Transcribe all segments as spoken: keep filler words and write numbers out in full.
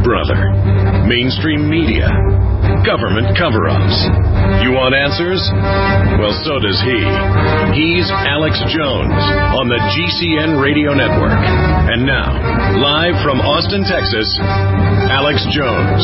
brother. Mainstream media. Government cover-ups. You want answers? Well, so does he. He's Alex Jones on the G C N Radio Network. And now, live from Austin, Texas, Alex Jones.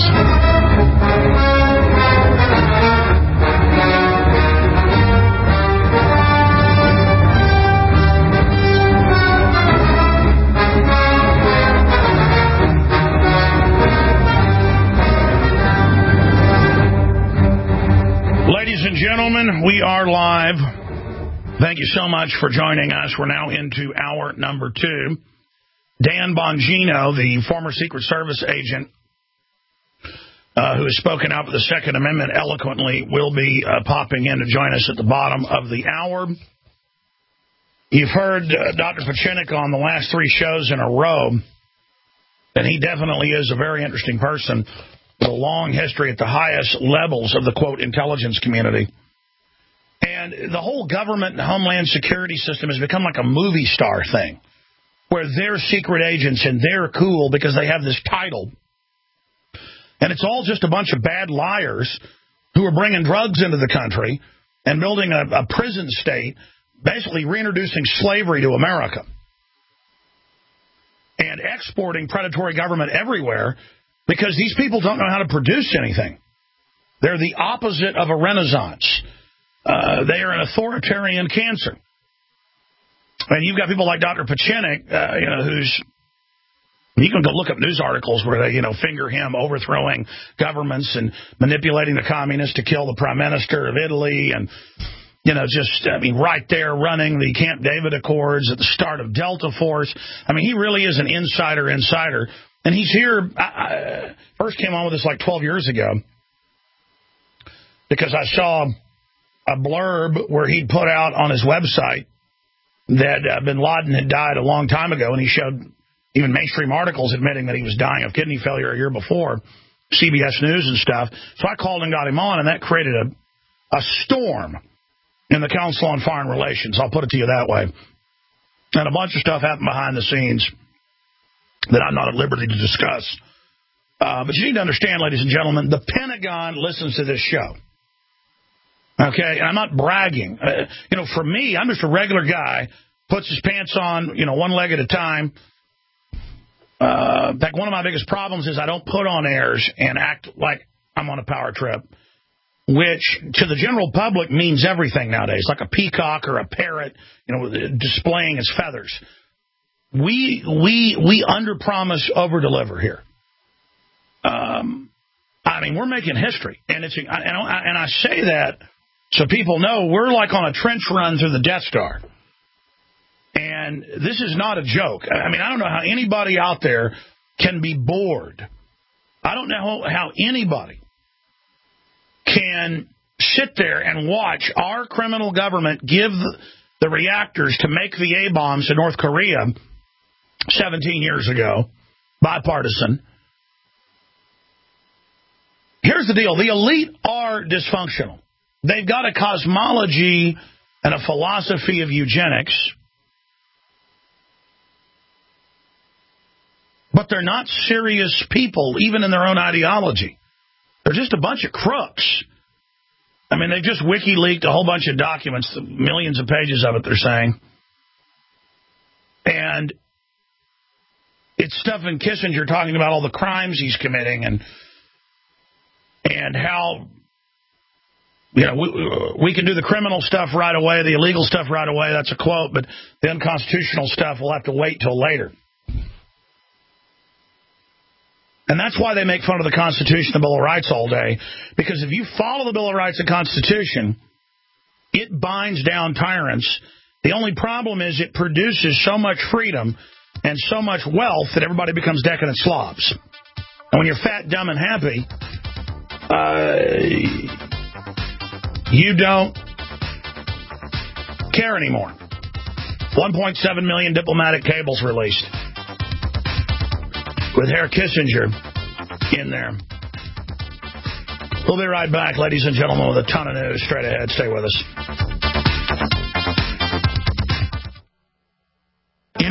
Ladies and gentlemen, we are live. Thank you so much for joining us. We're now into hour number two. Dan Bongino, the former Secret Service agent uh, who has spoken out for the Second Amendment eloquently, will be uh, popping in to join us at the bottom of the hour. You've heard uh, Doctor Pachinik on the last three shows in a row, and he definitely is a very interesting person with a long history at the highest levels of the, quote, intelligence community. And the whole government and homeland security system has become like a movie star thing, where they're secret agents and they're cool because they have this title. And it's all just a bunch of bad liars who are bringing drugs into the country and building a, a prison state, basically reintroducing slavery to America and exporting predatory government everywhere, because these people don't know how to produce anything. They're the opposite of a renaissance. Uh, they are an authoritarian cancer. And you've got people like Doctor Pachinik, uh, you know, who's, you can go look up news articles where they, you know, finger him overthrowing governments and manipulating the communists to kill the prime minister of Italy, and, you know, just, I mean, right there running the Camp David Accords at the start of Delta Force. I mean, he really is an insider insider. And he's here, I, I first came on with this like twelve years ago because I saw a blurb where he'd put out on his website that uh, bin Laden had died a long time ago, and he showed even mainstream articles admitting that he was dying of kidney failure a year before, C B S News and stuff. So I called and got him on, and that created a, a storm in the Council on Foreign Relations. I'll put it to you that way. And a bunch of stuff happened behind the scenes that I'm not at liberty to discuss. Uh, but you need to understand, ladies and gentlemen, the Pentagon listens to this show. Okay? And I'm not bragging. Uh, you know, for me, I'm just a regular guy, puts his pants on, you know, one leg at a time. Uh, in fact, one of my biggest problems is I don't put on airs and act like I'm on a power trip, which to the general public means everything nowadays, like a peacock or a parrot, you know, displaying its feathers. We we we under-promise, over-deliver here. Um, I mean, we're making history, and it's and I, and I say that so people know we're like on a trench run through the Death Star, and this is not a joke. I mean, I don't know how anybody out there can be bored. I don't know how anybody can sit there and watch our criminal government give the, the reactors to make the A-bombs to North Korea seventeen years ago, bipartisan. Here's the deal. The elite are dysfunctional. They've got a cosmology and a philosophy of eugenics, but they're not serious people, even in their own ideology. They're just a bunch of crooks. I mean, they just WikiLeaked a whole bunch of documents, millions of pages of it, they're saying. And it's stuff in Kissinger talking about all the crimes he's committing and and how, you know, we, we can do the criminal stuff right away, the illegal stuff right away. That's a quote, but the unconstitutional stuff will have to wait till later. And that's why they make fun of the Constitution and the Bill of Rights all day, because if you follow the Bill of Rights and Constitution, it binds down tyrants. The only problem is it produces so much freedom and so much wealth that everybody becomes decadent slobs. And when you're fat, dumb, and happy, uh, you don't care anymore. one point seven million diplomatic cables released with Herr Kissinger in there. We'll be right back, ladies and gentlemen, with a ton of news straight ahead. Stay with us.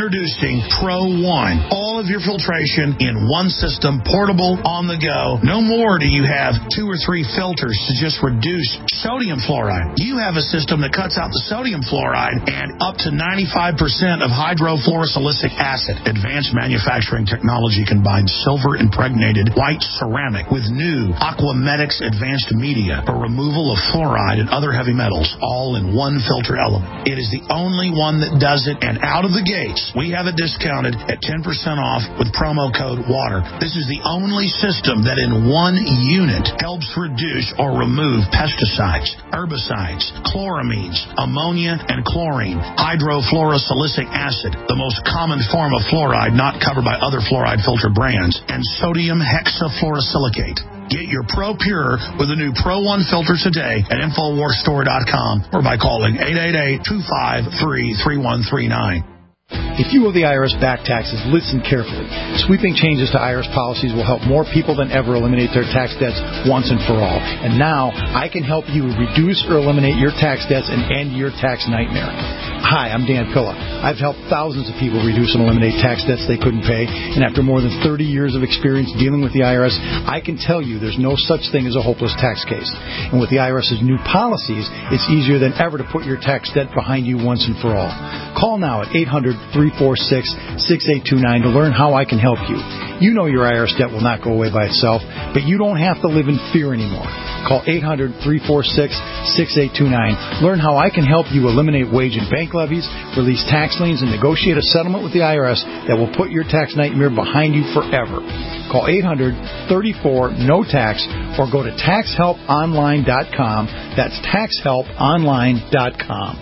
Introducing Pro One. All of your filtration in one system, portable, on the go. No more do you have two or three filters to just reduce sodium fluoride. You have a system that cuts out the sodium fluoride and up to ninety-five percent of hydrofluorosilicic acid. Advanced manufacturing technology combines silver impregnated white ceramic with new Aquamedics advanced media for removal of fluoride and other heavy metals, all in one filter element. It is the only one that does it, and out of the gates, we have it discounted at ten percent off with promo code WATER. This is the only system that in one unit helps reduce or remove pesticides, herbicides, chloramines, ammonia, and chlorine, hydrofluorosilicic acid, the most common form of fluoride not covered by other fluoride filter brands, and sodium hexafluorosilicate. Get your Pro Pure with the new Pro One filter today at Infowars Store dot com or by calling eight eight eight, two five three, three one three nine. If you owe the I R S back taxes, listen carefully. Sweeping changes to I R S policies will help more people than ever eliminate their tax debts once and for all. And now, I can help you reduce or eliminate your tax debts and end your tax nightmare. Hi, I'm Dan Pilla. I've helped thousands of people reduce and eliminate tax debts they couldn't pay, and after more than thirty years of experience dealing with the I R S, I can tell you there's no such thing as a hopeless tax case. And with the IRS's new policies, it's easier than ever to put your tax debt behind you once and for all. Call now at eight hundred, three four six, six eight two nine to learn how I can help you. You know your I R S debt will not go away by itself, but you don't have to live in fear anymore. Call eight hundred, three four six, six eight two nine. Learn how I can help you eliminate wage and bank levies, release tax liens, and negotiate a settlement with the I R S that will put your tax nightmare behind you forever. Call eight hundred, three four, N O tax or go to tax help online dot com. That's tax help online dot com.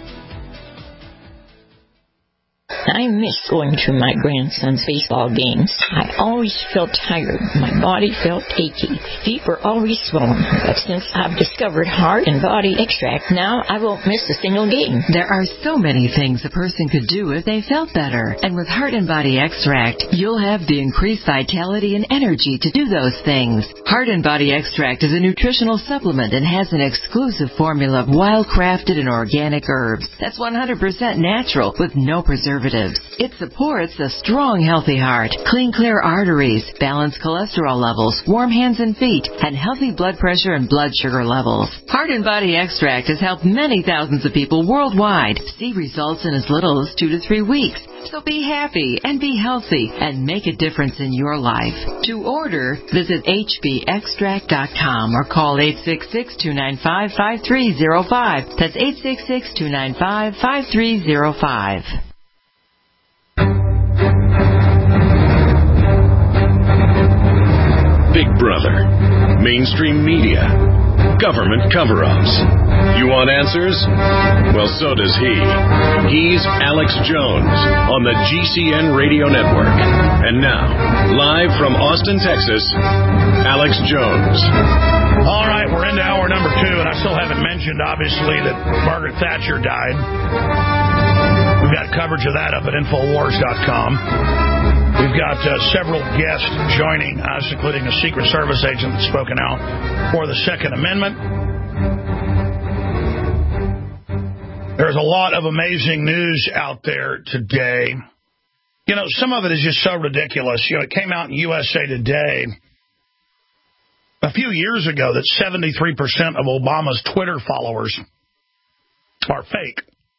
I miss going to my grandson's baseball games. I always felt tired. My body felt achy. Feet were always swollen. But since I've discovered Heart and Body Extract, now I won't miss a single game. There are so many things a person could do if they felt better. And with Heart and Body Extract, you'll have the increased vitality and energy to do those things. Heart and Body Extract is a nutritional supplement and has an exclusive formula of wild-crafted and organic herbs. That's one hundred percent natural with no preservatives. It supports a strong, healthy heart, clean, clear arteries, balanced cholesterol levels, warm hands and feet, and healthy blood pressure and blood sugar levels. Heart and Body Extract has helped many thousands of people worldwide see results in as little as two to three weeks. So be happy and be healthy and make a difference in your life. To order, visit H B extract dot com or call eight six six, two nine five, five three zero five. That's eight six six, two nine five, five three zero five. Big Brother, mainstream media, government cover-ups. You want answers? Well, so does he. He's Alex Jones on the G C N Radio Network. And now, live from Austin, Texas, Alex Jones. All right, we're into hour number two, and I still haven't mentioned, obviously, that Margaret Thatcher died. We've got coverage of that up at Infowars dot com. We've got uh, several guests joining us, including a Secret Service agent that's spoken out for the Second Amendment. There's a lot of amazing news out there today. You know, some of it is just so ridiculous. You know, it came out in U S A Today a few years ago that seventy-three percent of Obama's Twitter followers are fake.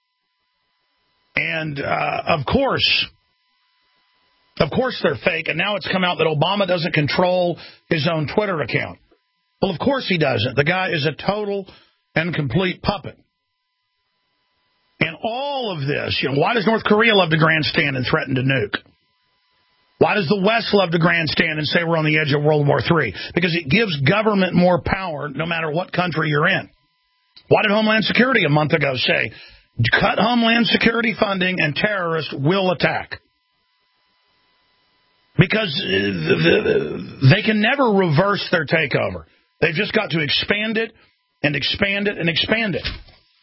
And, uh, of course... Of course they're fake, and now it's come out that Obama doesn't control his own Twitter account. Well, of course he doesn't. The guy is a total and complete puppet. And all of this, you know, why does North Korea love to grandstand and threaten to nuke? Why does the West love to grandstand and say we're on the edge of World War Three? Because it gives government more power no matter what country you're in. Why did Homeland Security a month ago say, cut Homeland Security funding and terrorists will attack? Because they can never reverse their takeover. They've just got to expand it and expand it and expand it.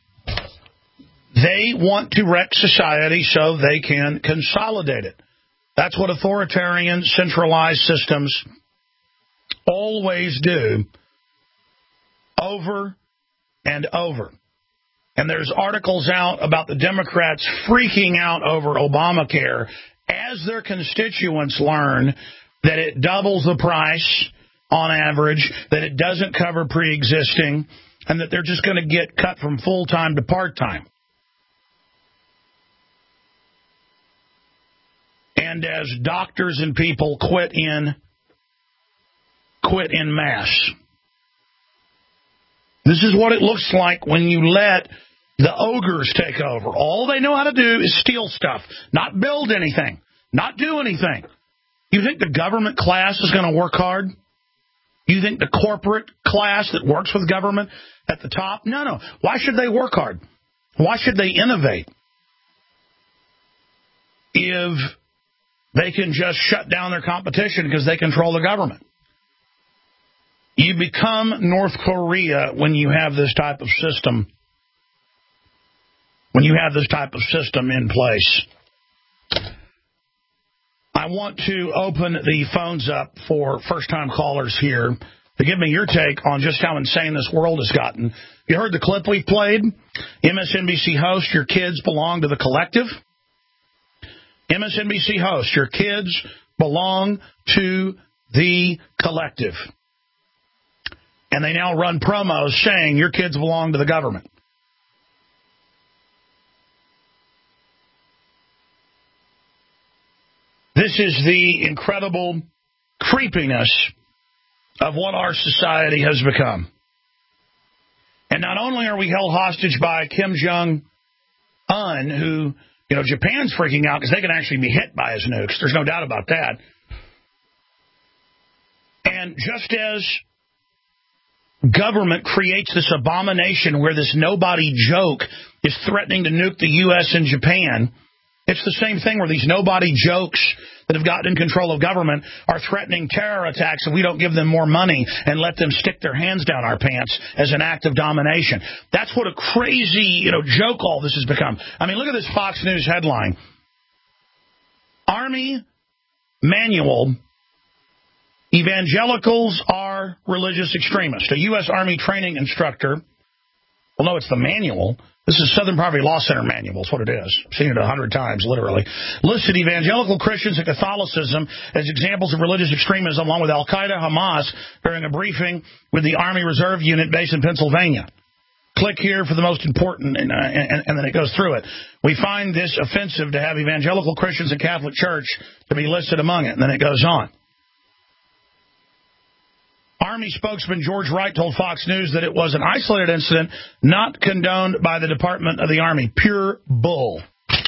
They want to wreck society so they can consolidate it. That's what authoritarian, centralized systems always do over and over. And there's articles out about the Democrats freaking out over Obamacare as their constituents learn that it doubles the price on average, that it doesn't cover pre-existing, and that they're just going to get cut from full-time to part-time. And as doctors and people quit in, quit in mass. This is what it looks like when you let the ogres take over. All they know how to do is steal stuff, not build anything, not do anything. You think the government class is going to work hard? You think the corporate class that works with government at the top? No, no. Why should they work hard? Why should they innovate if they can just shut down their competition because they control the government? You become North Korea when you have this type of system, when you have this type of system in place. I want to open the phones up for first-time callers here to give me your take on just how insane this world has gotten. You heard the clip we played? M S N B C host, your kids belong to the collective. M S N B C host, your kids belong to the collective. And they now run promos saying your kids belong to the government. This is the incredible creepiness of what our society has become. And not only are we held hostage by Kim Jong-un, who, you know, Japan's freaking out because they can actually be hit by his nukes. There's no doubt about that. And just as government creates this abomination where this nobody joke is threatening to nuke the U S and Japan, it's the same thing where these nobody jokes that have gotten in control of government are threatening terror attacks if we don't give them more money and let them stick their hands down our pants as an act of domination. That's what a crazy, you know, joke all this has become. I mean, look at this Fox News headline. Army manual, evangelicals are religious extremists. A U S Army training instructor, well, no, it's the manual. This is Southern Poverty Law Center manual. It's what it is. I've seen it a hundred times, literally. Listed evangelical Christians and Catholicism as examples of religious extremism, along with Al-Qaeda, Hamas, during a briefing with the Army Reserve Unit based in Pennsylvania. Click here for the most important, and, uh, and, and then it goes through it. We find this offensive to have evangelical Christians and Catholic Church to be listed among it, and then it goes on. Army spokesman George Wright told Fox News that it was an isolated incident not condoned by the Department of the Army. Pure bull.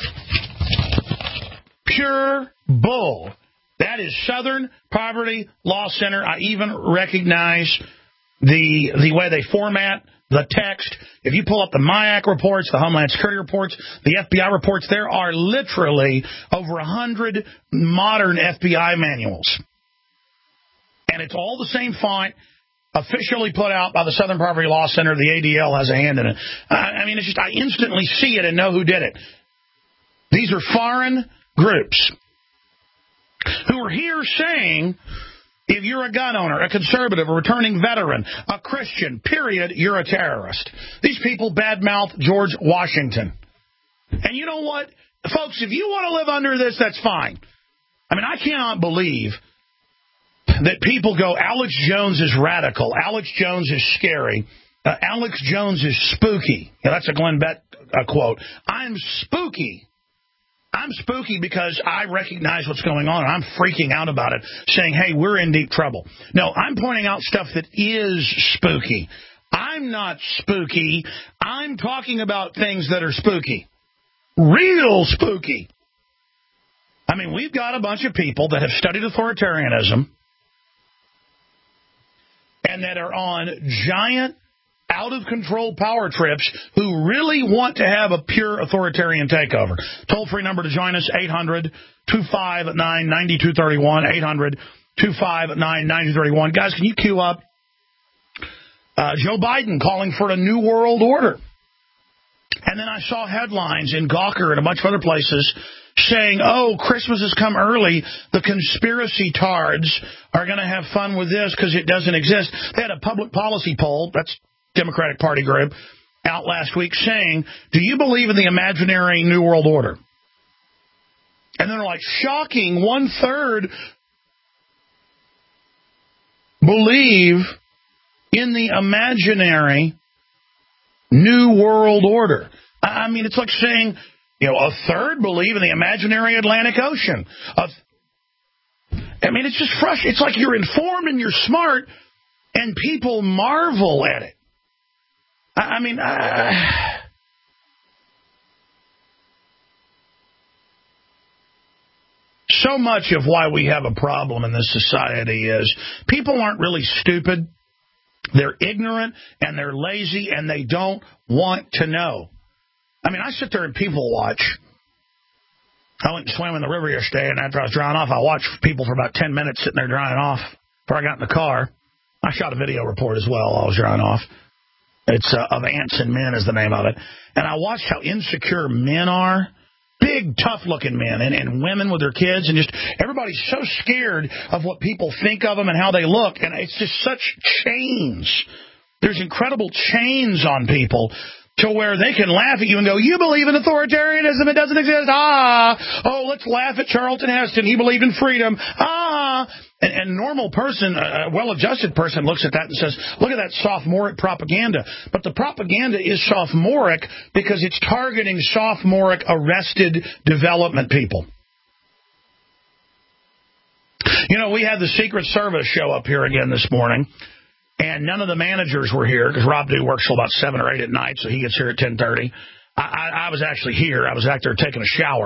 Pure bull. That is Southern Poverty Law Center. I even recognize the the way they format the text. If you pull up the M I A C reports, the Homeland Security reports, the F B I reports, there are literally over a hundred modern F B I manuals. And it's all the same font, officially put out by the Southern Poverty Law Center. The A D L has a hand in it. I, I mean, it's just, I instantly see it and know who did it. These are foreign groups who are here saying, if you're a gun owner, a conservative, a returning veteran, a Christian, period, you're a terrorist. These people badmouth George Washington. And you know what? Folks, if you want to live under this, that's fine. I mean, I cannot believe that people go, Alex Jones is radical, Alex Jones is scary, uh, Alex Jones is spooky. Yeah, that's a Glenn Beck uh, quote. I'm spooky. I'm spooky because I recognize what's going on, and I'm freaking out about it, saying, hey, we're in deep trouble. No, I'm pointing out stuff that is spooky. I'm not spooky. I'm talking about things that are spooky. Real spooky. I mean, we've got a bunch of people that have studied authoritarianism and that are on giant, out-of-control power trips who really want to have a pure authoritarian takeover. Toll-free number to join us, eight hundred, two five nine, nine two three one, eight hundred, two five nine, nine two three one. Guys, can you queue up uh, Joe Biden calling for a new world order? And then I saw headlines in Gawker and a bunch of other places saying, oh, Christmas has come early. The conspiracy tards are going to have fun with this because it doesn't exist. They had a public policy poll, that's Democratic Party group, out last week saying, do you believe in the imaginary New World Order? And then they're like, shocking, one-third believe in the imaginary New World Order. I mean, it's like saying, you know, a third believe in the imaginary Atlantic Ocean. A I mean, it's just frustrating. It's like you're informed and you're smart, and people marvel at it. I, I mean, uh, so much of why we have a problem in this society is people aren't really stupid. They're ignorant, and they're lazy, and they don't want to know. I mean, I sit there and people watch. I went and swam in the river yesterday, and after I was drying off, I watched people for about ten minutes sitting there drying off before I got in the car. I shot a video report as well while I was drying off. It's uh, Of Ants and Men is the name of it. And I watched how insecure men are. Big, tough-looking men and, and women with their kids, and just everybody's so scared of what people think of them and how they look, and it's just such chains. There's incredible chains on people to where they can laugh at you and go, you believe in authoritarianism, it doesn't exist, ah, oh, let's laugh at Charlton Heston, he believed in freedom, ah, and, and a normal person, a well-adjusted person looks at that and says, look at that sophomoric propaganda, but the propaganda is sophomoric because it's targeting sophomoric arrested development people. You know, we had the Secret Service show up here again this morning. And none of the managers were here because Rob Dew works till about seven or eight at night, so he gets here at ten thirty. I, I, I was actually here. I was out there taking a shower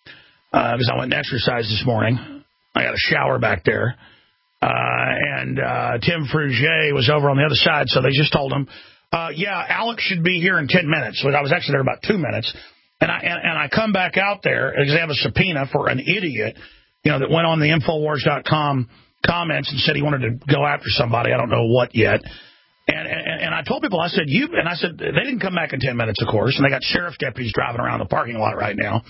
uh, because I went and exercised this morning. I got a shower back there. Uh, and uh, Tim Frugier was over on the other side, so they just told him, uh, yeah, Alex should be here in ten minutes. So I was actually there about two minutes. And I, and, and I come back out there because they have a subpoena for an idiot, you know, that went on the Infowars dot com comments and said he wanted to go after somebody. I don't know what yet. And, and and I told people, I said, you, and I said, they didn't come back in ten minutes, of course, and they got sheriff's deputies driving around the parking lot right now.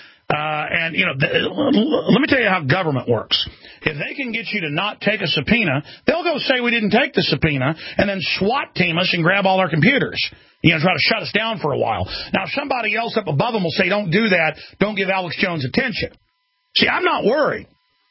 Uh, and, you know, th- let me tell you how government works. If they can get you to not take a subpoena, they'll go say we didn't take the subpoena and then SWAT team us and grab all our computers. You know, try to shut us down for a while. Now, somebody else up above them will say, don't do that. Don't give Alex Jones attention. See, I'm not worried.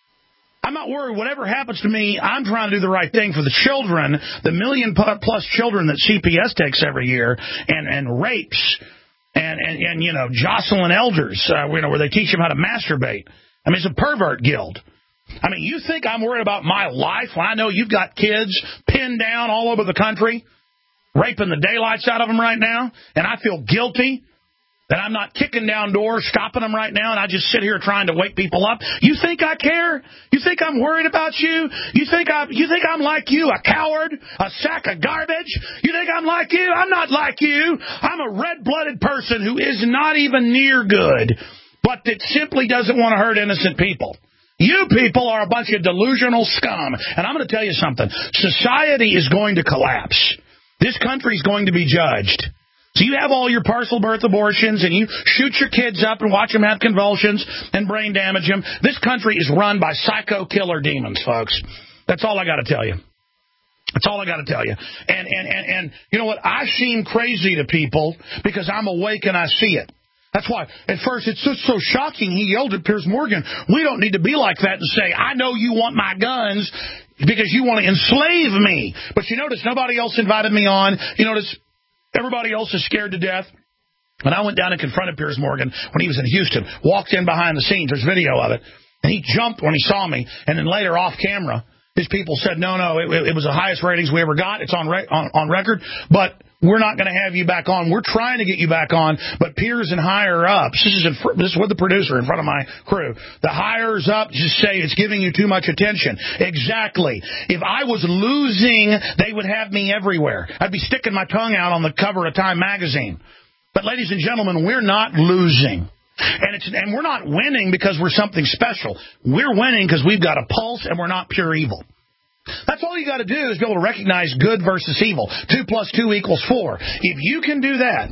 I'm not worried. Whatever happens to me, I'm trying to do the right thing for the children, the million-plus children that C P S takes every year, and, and rapes, and, and, and, you know, Jocelyn Elders, uh, you know, where they teach them how to masturbate. I mean, it's a pervert guild. I mean, you think I'm worried about my life when I know you've got kids pinned down all over the country, raping the daylights out of them right now, and I feel guilty that I'm not kicking down doors, stopping them right now, and I just sit here trying to wake people up? You think I care? You think I'm worried about you? You think I, you think I'm like you, a coward, a sack of garbage? You think I'm like you? I'm not like you. I'm a red-blooded person who is not even near good, but that simply doesn't want to hurt innocent people. You people are a bunch of delusional scum, and I'm going to tell you something. Society is going to collapse. This country is going to be judged. So you have all your partial birth abortions, and you shoot your kids up and watch them have convulsions and brain damage them. This country is run by psycho killer demons, folks. That's all I got to tell you. That's all I got to tell you. And, and, and, and you know what? I seem crazy to people because I'm awake and I see it. That's why, at first, it's just so shocking. He yelled at Piers Morgan, we don't need to be like that and say, I know you want my guns because you want to enslave me. But you notice nobody else invited me on. You notice everybody else is scared to death. And I went down and confronted Piers Morgan when he was in Houston, walked in behind the scenes. There's video of it. And he jumped when he saw me. And then later off camera, his people said, no, no, it, it was the highest ratings we ever got. It's on, re- on, on record. But we're not going to have you back on. We're trying to get you back on. But Piers and higher ups, this is, in fr- this is with the producer in front of my crew. The higher up just say it's giving you too much attention. Exactly. If I was losing, they would have me everywhere. I'd be sticking my tongue out on the cover of Time magazine. But ladies and gentlemen, we're not losing. And it's and we're not winning because we're something special. We're winning because we've got a pulse and we're not pure evil. That's all you got to do is be able to recognize good versus evil. Two plus two equals four. If you can do that,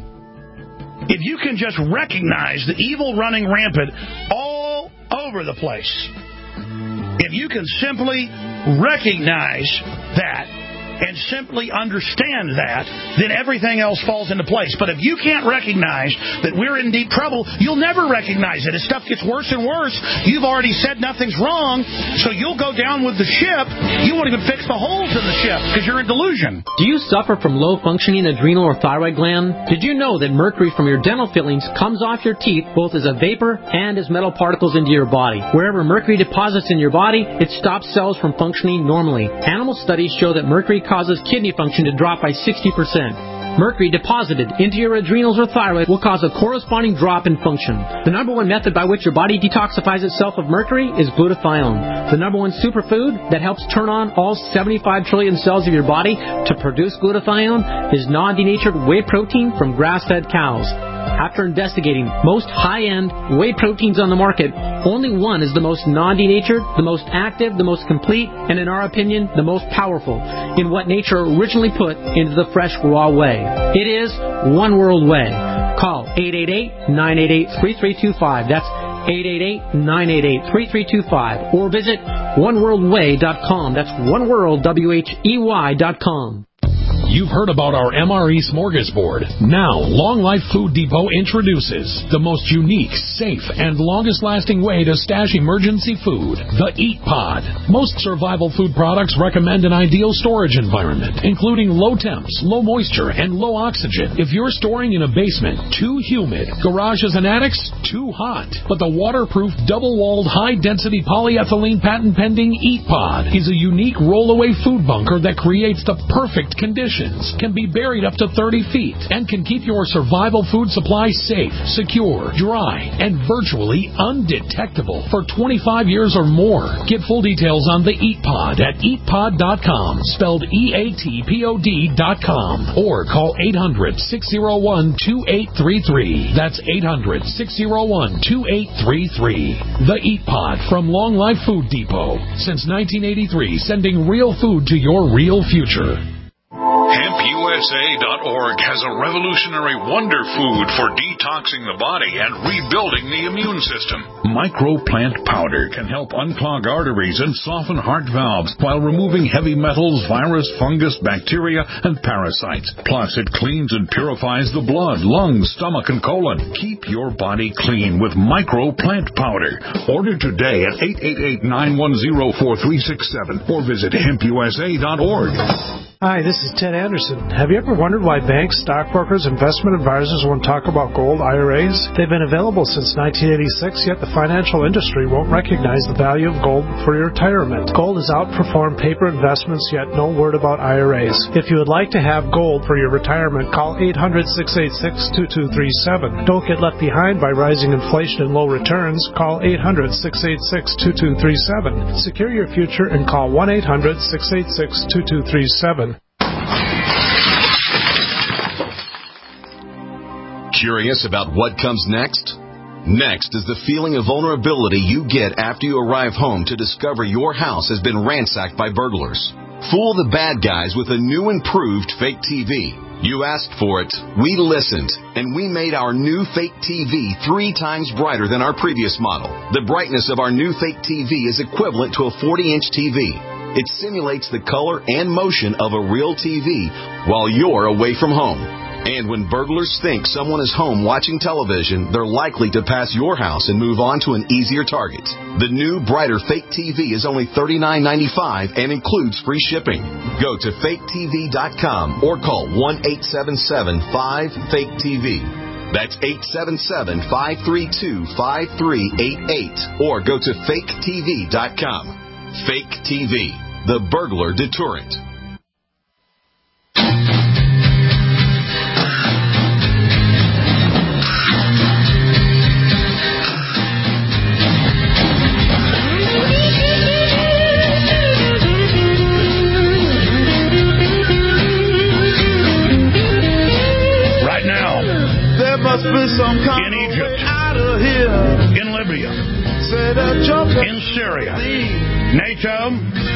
if you can just recognize the evil running rampant all over the place, if you can simply recognize that, and simply understand that, then everything else falls into place. But if you can't recognize that we're in deep trouble, you'll never recognize it. As stuff gets worse and worse, you've already said nothing's wrong, so you'll go down with the ship. You won't even fix the holes in the ship because you're in delusion. Do you suffer from low-functioning adrenal or thyroid gland? Did you know that mercury from your dental fillings comes off your teeth both as a vapor and as metal particles into your body? Wherever mercury deposits in your body, it stops cells from functioning normally. Animal studies show that mercury causes kidney function to drop by sixty percent. Mercury deposited into your adrenals or thyroid will cause a corresponding drop in function. The number one method by which your body detoxifies itself of mercury is glutathione. The number one superfood that helps turn on all seventy-five trillion cells of your body to produce glutathione is non-denatured whey protein from grass-fed cows. After investigating most high-end whey proteins on the market, only one is the most non-denatured, the most active, the most complete, and in our opinion, the most powerful in what nature originally put into the fresh, raw whey. It is One World Whey. Call eight eight eight, nine eight eight, three three two five. That's eight eight eight, nine eight eight, three three two five. Or visit one world way dot com. That's oneworld, W H E Y dot com. You've heard about our M R E Smorgasbord. Now, Long Life Food Depot introduces the most unique, safe, and longest-lasting way to stash emergency food, the Eat Pod. Most survival food products recommend an ideal storage environment, including low temps, low moisture, and low oxygen. If you're storing in a basement, too humid, garages and attics, too hot. But the waterproof, double-walled, high-density polyethylene patent-pending Eat Pod is a unique roll-away food bunker that creates the perfect conditions, can be buried up to thirty feet, and can keep your survival food supply safe, secure, dry, and virtually undetectable for twenty-five years or more. Get full details on the Eat Pod at eat pod dot com, spelled E A T P O D dot com, or call eight hundred, six oh one, two eight three three. That's eight hundred, six oh one, two eight three three. The Eat Pod from Long Life Food Depot. Since nineteen eighty-three, sending real food to your real future. hemp U S A dot org has a revolutionary wonder food for detoxing the body and rebuilding the immune system. Microplant powder can help unclog arteries and soften heart valves while removing heavy metals, virus, fungus, bacteria, and parasites. Plus, it cleans and purifies the blood, lungs, stomach, and colon. Keep your body clean with Microplant powder. Order today at eight eight eight, nine one zero, four three six seven or visit hemp U S A dot org. Hi, this is Ted Anderson. Have you ever wondered why banks, stockbrokers, investment advisors won't talk about gold I R As? They've been available since nineteen eighty-six, yet the financial industry won't recognize the value of gold for your retirement. Gold has outperformed paper investments, yet no word about I R As. If you would like to have gold for your retirement, call eight hundred, six eight six, two two three seven. Don't get left behind by rising inflation and low returns. Call eight hundred, six eight six, two two three seven. Secure your future and call one eight hundred, six eight six, two two three seven. Curious about what comes next? Next is the feeling of vulnerability you get after you arrive home to discover your house has been ransacked by burglars. Fool the bad guys with a new improved fake T V. You asked for it, we listened, and we made our new fake T V three times brighter than our previous model. The brightness of our new fake T V is equivalent to a forty-inch T V. It simulates the color and motion of a real T V while you're away from home. And when burglars think someone is home watching television, they're likely to pass your house and move on to an easier target. The new, brighter fake T V is only thirty-nine ninety-five and includes free shipping. Go to fake T V dot com or call one eight seven seven, five, fake T V. That's eight seven seven, five three two, five three eight eight. Or go to fake T V dot com. Fake T V, the burglar deterrent. In Egypt, in Libya, in Syria, NATO,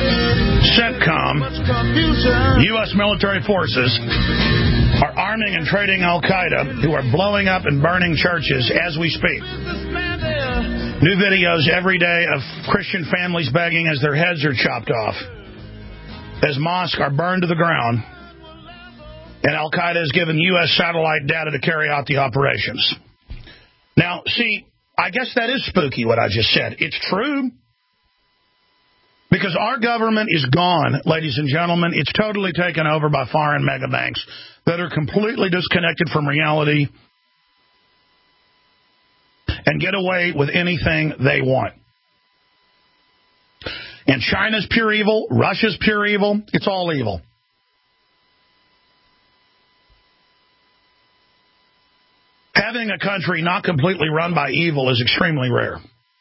CENTCOM, U S military forces are arming and trading Al-Qaeda, who are blowing up and burning churches as we speak. New videos every day of Christian families begging as their heads are chopped off. as mosques are burned to the ground, and Al-Qaeda has given U S satellite data to carry out the operations. Now, see, I guess that is spooky, what I just said. It's true. Because our government is gone, ladies and gentlemen. It's totally taken over by foreign mega banks that are completely disconnected from reality and get away with anything they want. And China's pure evil, Russia's pure evil, it's all evil. Having a country not completely run by evil is extremely rare.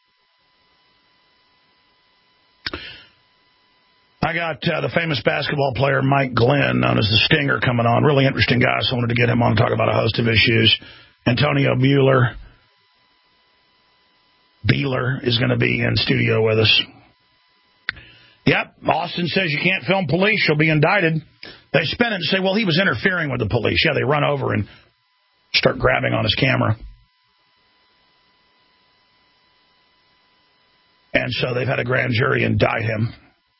I got uh, the famous basketball player Mike Glenn, known as the Stinger, coming on. Really interesting guy, so I wanted to get him on and talk about a host of issues. Antonio Buehler. Buehler is going to be in studio with us. Yep, Austin says you can't film police. You'll be indicted. They spin it and say, well, he was interfering with the police. Yeah, they run over and start grabbing on his camera. And so they've had a grand jury indict him.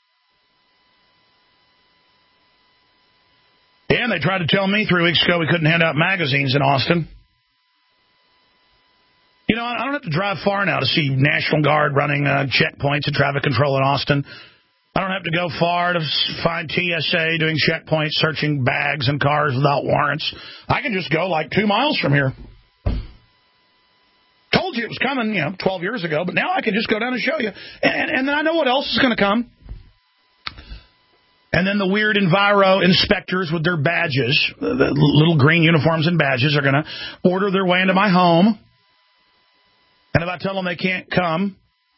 And they tried to tell me three weeks ago we couldn't hand out magazines in Austin. You know, I don't have to drive far now to see National Guard running uh, checkpoints and traffic control in Austin. I don't have to go far to find T S A doing checkpoints, searching bags and cars without warrants. I can just go like two miles from here. Told you it was coming, you know, twelve years ago, but now I can just go down and show you. And, and then I know what else is going to come. And then the weird Enviro inspectors with their badges, the little green uniforms and badges, are going to order their way into my home. And if I tell them they can't come,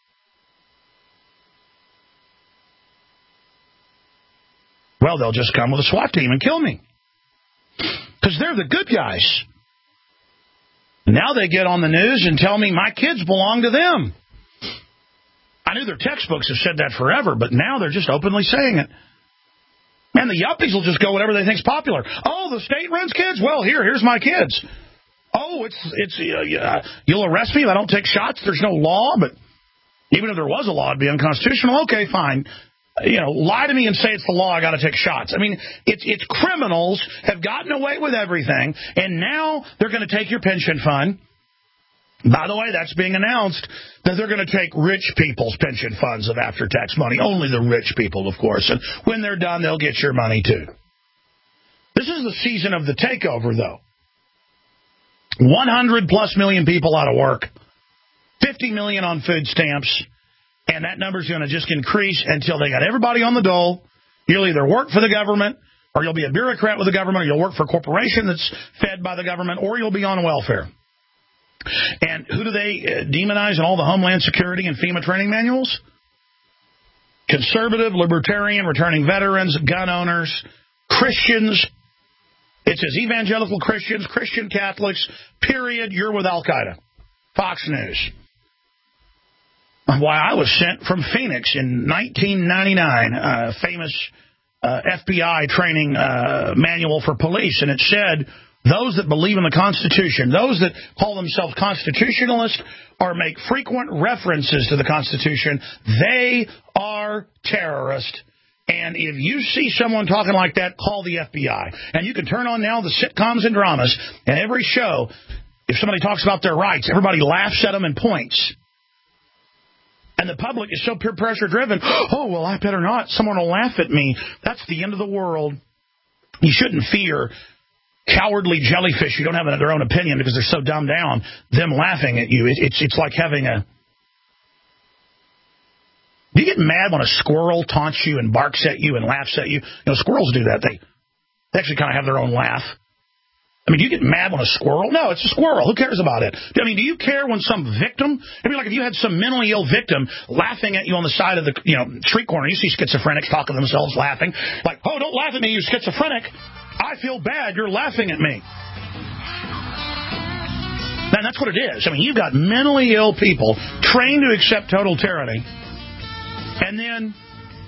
well, they'll just come with a SWAT team and kill me. Because they're the good guys. Now they get on the news and tell me my kids belong to them. I knew their textbooks have said that forever, but now they're just openly saying it. And the yuppies will just go whatever they think's popular. Oh, the state rents kids? Well, here, here's my kids. Oh, it's it's uh, uh, you'll arrest me if I don't take shots. There's no law, but even if there was a law, it'd be unconstitutional. Okay, fine. You know, lie to me and say it's the law. I got to take shots. I mean, it's it's criminals have gotten away with everything, and now they're going to take your pension fund. By the way, that's being announced that they're going to take rich people's pension funds of after-tax money. Only the rich people, of course. And when they're done, they'll get your money, too. This is the season of the takeover, though. one hundred plus million people out of work. fifty million on food stamps. And that number's going to just increase until they got everybody on the dole. You'll either work for the government, or you'll be a bureaucrat with the government, or you'll work for a corporation that's fed by the government, or you'll be on welfare. And who do they uh, demonize in all the Homeland Security and FEMA training manuals? Conservative, libertarian, returning veterans, gun owners, Christians. It says evangelical Christians, Christian Catholics, period. You're with Al-Qaeda. Fox News. Why, I was sent from Phoenix in nineteen ninety-nine, a famous uh, F B I training uh, manual for police, and it said, those that believe in the Constitution, those that call themselves constitutionalists or make frequent references to the Constitution, they are terrorists. And if you see someone talking like that, call the F B I. And you can turn on now the sitcoms and dramas, and every show, if somebody talks about their rights, everybody laughs at them and points. And the public is so peer pressure driven, oh, well, I better not. Someone will laugh at me. That's the end of the world. You shouldn't fear cowardly jellyfish who don't have their own opinion because they're so dumbed down, them laughing at you. It, it's it's like having a... Do you get mad when a squirrel taunts you and barks at you and laughs at you? You know, squirrels do that. They, they actually kind of have their own laugh. I mean, do you get mad when a squirrel? No, it's a squirrel. Who cares about it? I mean, do you care when some victim... I mean, like if you had some mentally ill victim laughing at you on the side of the you know street corner, you see schizophrenics talking to themselves laughing, like, oh, don't laugh at me, you schizophrenic. I feel bad. You're laughing at me. And that's what it is. I mean, you've got mentally ill people trained to accept total tyranny. And then...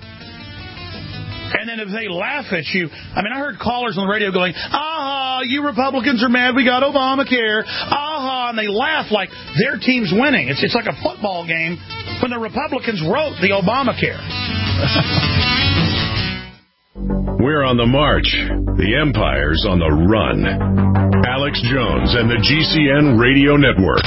And then if they laugh at you, I mean, I heard callers on the radio going, aha, you Republicans are mad we got Obamacare. Aha, and they laugh like their team's winning. It's, it's like a football game when the Republicans wrote the Obamacare. We're on the march. The empire's on the run. Alex Jones and the G C N Radio Network.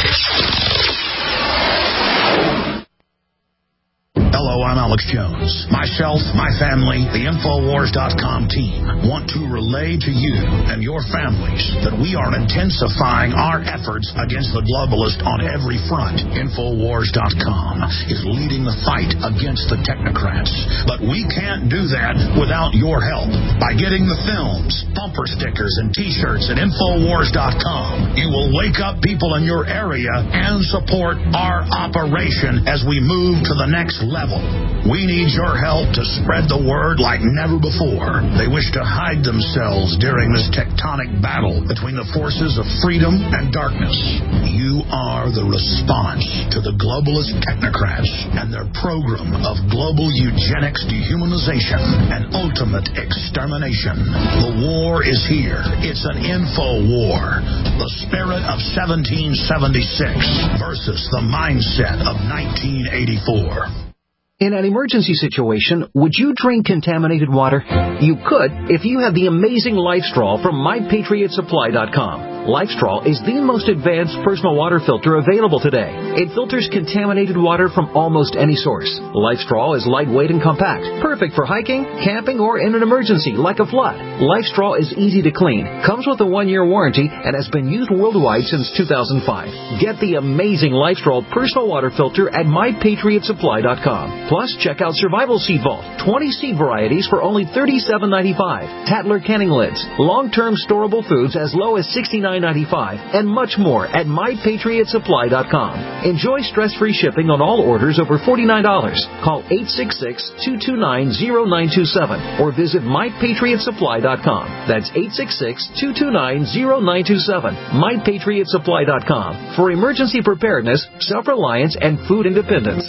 Hello, I'm Alex Jones. Myself, my family, the Infowars dot com team want to relay to you and your families that we are intensifying our efforts against the globalist on every front. Infowars dot com is leading the fight against the technocrats. But we can't do that without your help. By getting the films, bumper stickers, and T-shirts at Infowars dot com, you will wake up people in your area and support our operation as we move to the next level. We need your help to spread the word like never before. They wish to hide themselves during this tectonic battle between the forces of freedom and darkness. You are the response to the globalist technocrats and their program of global eugenics, dehumanization, and ultimate extermination. The war is here. It's an info war. The spirit of seventeen seventy-six versus the mindset of nineteen eighty-four. In an emergency situation, would you drink contaminated water? You could if you had the amazing LifeStraw from my patriot supply dot com. LifeStraw is the most advanced personal water filter available today. It filters contaminated water from almost any source. LifeStraw is lightweight and compact, perfect for hiking, camping, or in an emergency like a flood. LifeStraw is easy to clean, comes with a one-year warranty, and has been used worldwide since two thousand five. Get the amazing LifeStraw personal water filter at my patriot supply dot com. Plus, check out Survival Seed Vault, twenty seed varieties for only thirty-seven ninety-five. Tatler canning lids, long-term storable foods as low as sixty-nine ninety-five, and much more at my patriot supply dot com. Enjoy stress-free shipping on all orders over forty-nine dollars. Call eight six six, two two nine, zero nine two seven or visit my patriot supply dot com. That's eight six six, two two nine, zero nine two seven. my patriot supply dot com for emergency preparedness, self-reliance, and food independence.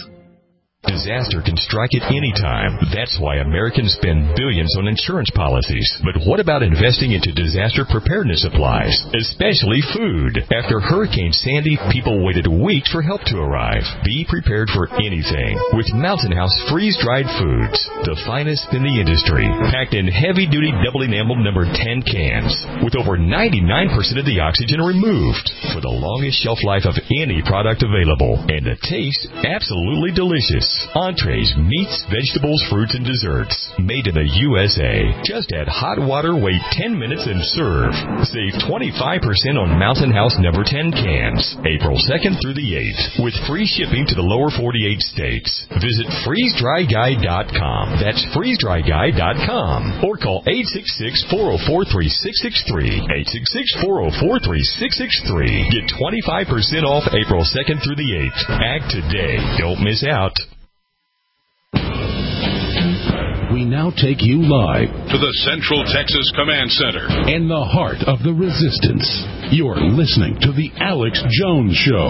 Disaster can strike at any time. That's why Americans spend billions on insurance policies. But what about investing into disaster preparedness supplies, especially food? After Hurricane Sandy, people waited weeks for help to arrive. Be prepared for anything with Mountain House freeze-dried foods, the finest in the industry, packed in heavy-duty double-enameled number ten cans, with over ninety-nine percent of the oxygen removed, for the longest shelf life of any product available, and the taste absolutely delicious. Entrees, meats, vegetables, fruits, and desserts. Made in the U S A. Just add hot water, wait ten minutes, and serve. Save twenty-five percent on Mountain House number ten cans. April second through the eighth. With free shipping to the lower forty-eight states. Visit freeze dry guy dot com. That's freeze dry guy dot com. Or call eight six six, four oh four, three six six three. eight six six, four oh four, three six six three. Get twenty-five percent off April second through the eighth. Act today. Don't miss out. We now take you live to the Central Texas Command Center in the heart of the resistance. You're listening to the Alex Jones Show.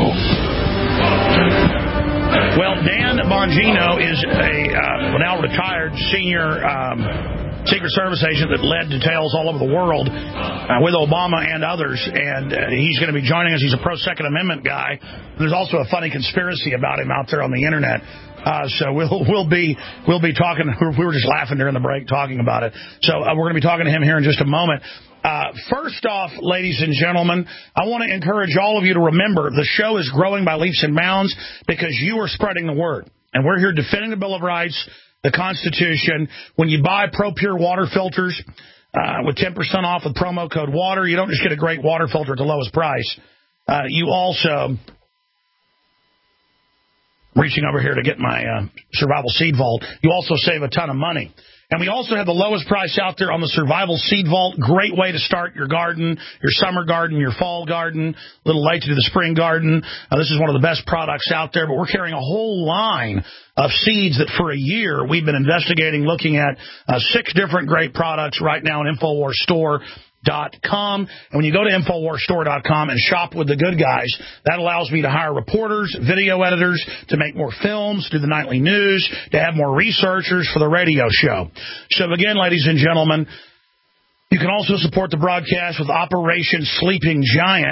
Well, Dan Bongino is a uh, now retired senior um, Secret Service agent that led details all over the world uh, with Obama and others, and uh, he's going to be joining us. He's a pro-Second Amendment guy. There's also a funny conspiracy about him out there on the Internet. Uh, so we'll we'll be we'll be talking. We were just laughing during the break talking about it. So uh, we're going to be talking to him here in just a moment. Uh, first off, ladies and gentlemen, I want to encourage all of you to remember the show is growing by leaps and bounds because you are spreading the word, and we're here defending the Bill of Rights, the Constitution. When you buy ProPure water filters uh, with ten percent off with promo code WATER, you don't just get a great water filter at the lowest price. Uh, you also reaching over here to get my uh, Survival Seed Vault. You also save a ton of money. And we also have the lowest price out there on the Survival Seed Vault. Great way to start your garden, your summer garden, your fall garden. A little late to do the spring garden. Uh, this is one of the best products out there, but we're carrying a whole line of seeds that for a year we've been investigating, looking at uh, six different great products right now in InfoWars Store. Dot com. And when you go to InfoWars Store dot com and shop with the good guys, that allows me to hire reporters, video editors, to make more films, do the nightly news, to have more researchers for the radio show. So again, ladies and gentlemen, you can also support the broadcast with Operation Sleeping Giant.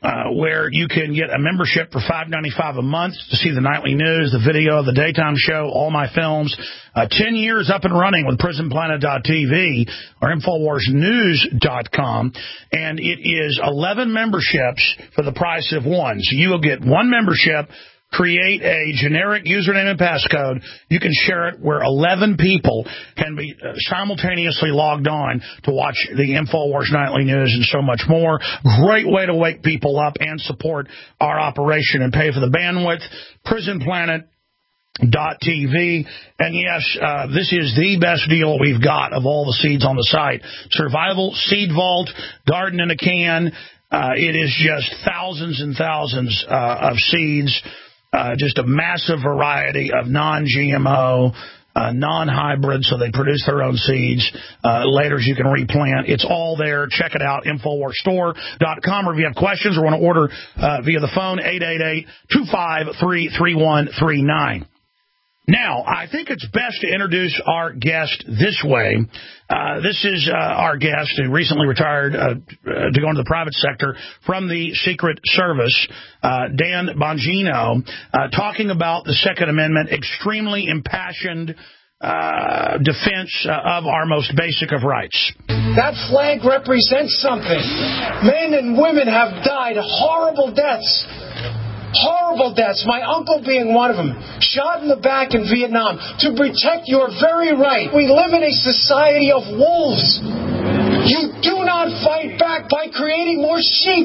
uh, where you can get a membership for five ninety-five a month to see the nightly news, the video, the daytime show, all my films. Uh, ten years up and running with prison planet dot t v or infowars news dot com. And it is eleven memberships for the price of one. So you will get one membership, create a generic username and passcode. You can share it where eleven people can be simultaneously logged on to watch the InfoWars Nightly News and so much more. Great way to wake people up and support our operation and pay for the bandwidth. prison planet dot t v. And yes, uh, this is the best deal we've got of all the seeds on the site. Survival Seed Vault, Garden in a Can. Uh, it is just thousands and thousands uh, of seeds. Uh, just a massive variety of non G M O, uh, non-hybrid, so they produce their own seeds. Uh, later, you can replant. It's all there. Check it out, infowars store dot com. Or if you have questions or want to order uh, via the phone, eight eight eight, two five three, three one three nine. Now, I think it's best to introduce our guest this way. Uh, this is uh, our guest who recently retired uh, to go into the private sector from the Secret Service, uh, Dan Bongino, uh, talking about the Second Amendment, extremely impassioned uh, defense uh, of our most basic of rights. That flag represents something. Men and women have died horrible deaths. Horrible deaths, my uncle being one of them, shot in the back in Vietnam to protect your very right. We live in a society of wolves. You do not fight back by creating more sheep.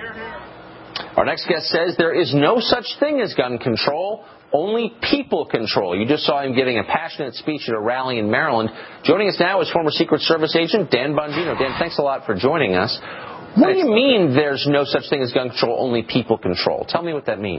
Our next guest says there is no such thing as gun control, only people control. You just saw him giving a passionate speech at a rally in Maryland. Joining us now is former Secret Service agent Dan Bongino. Dan, thanks a lot for joining us. What do you mean there's no such thing as gun control, only people control? Tell me what that means.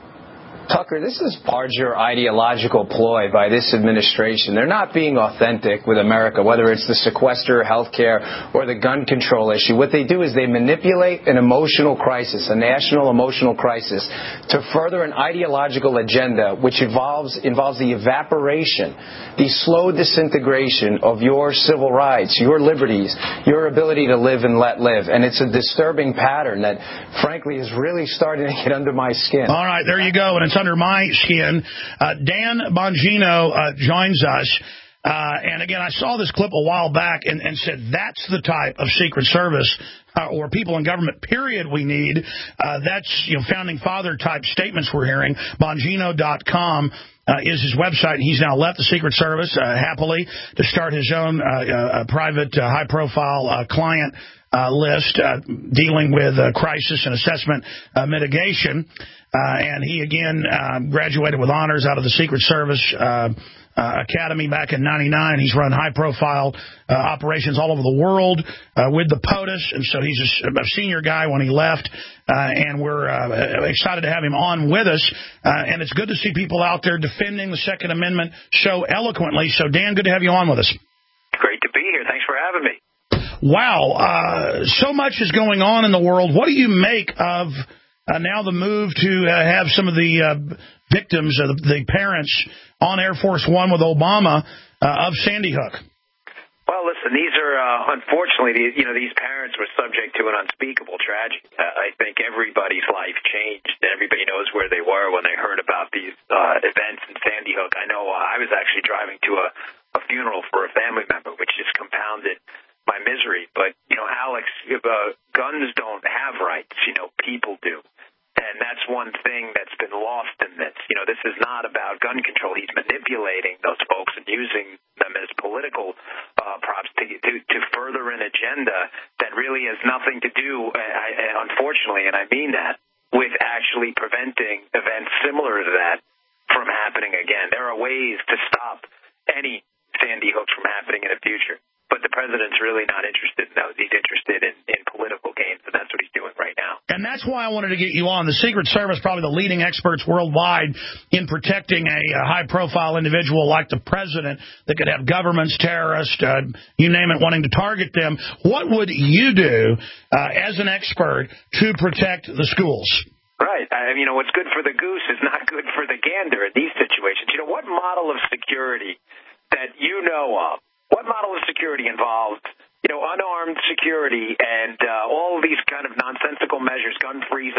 Tucker, this is larger ideological ploy by this administration. They're not being authentic with America, whether it's the sequester, health care, or the gun control issue. What they do is they manipulate an emotional crisis, a national emotional crisis, to further an ideological agenda which involves, involves the evaporation, the slow disintegration of your civil rights, your liberties, your ability to live and let live. And it's a disturbing pattern that, frankly, is really starting to get under my skin. All right, there you go. And it's under my skin. Uh, Dan Bongino uh, joins us. Uh, and again, I saw this clip a while back and, and said that's the type of Secret Service uh, or people in government, period, we need. Uh, that's, you know, founding father type statements we're hearing. Bongino dot com uh, is his website, and he's now left the Secret Service uh, happily to start his own uh, uh, private, uh, high-profile uh, client uh, list uh, dealing with uh, crisis and assessment uh, mitigation. Uh, and he, again, uh, graduated with honors out of the Secret Service uh, uh, Academy back in ninety-nine. He's run high-profile uh, operations all over the world uh, with the POTUS, and so he's a, a senior guy when he left, uh, and we're uh, excited to have him on with us. Uh, and it's good to see people out there defending the Second Amendment so eloquently. So, Dan, good to have you on with us. Great to be here. Thanks for having me. Wow. Uh, so much is going on in the world. What do you make of... Uh, now the move to uh, have some of the uh, victims, uh, the, the parents on Air Force One with Obama uh, of Sandy Hook? Well, listen, these are, uh, unfortunately, these, you know, these parents were subject to an unspeakable tragedy. Uh, I think everybody's life changed. Everybody knows where they were when they heard about these uh, events in Sandy Hook. I know uh, I was actually driving to a, a funeral for a family member, which just compounded my misery. But, you know, Alex, uh, guns don't have rights. You know, people do. And that's one thing that's been lost in this. You know, this is not about gun control. He's manipulating those folks and using them as political uh, props to, to to further an agenda that really has nothing to do, I, unfortunately, and I mean that, with actually preventing events similar to that from happening again. There are ways to stop any Sandy Hooks from happening in the future. But the president's really not interested in those. He's interested in, in political gains, and that's what he's doing right now. And that's why I wanted to get you on. The Secret Service, probably the leading experts worldwide in protecting a, a high-profile individual like the president that could have governments, terrorists, uh, you name it, wanting to target them. What would you do uh, as an expert to protect the schools? Right. I mean, you know, what's good for the goose is not good for the gander in these situations. You know, what model of security that you know of, what model of security involved, you know, unarmed security and uh, all of these kind of nonsensical measures, gun-free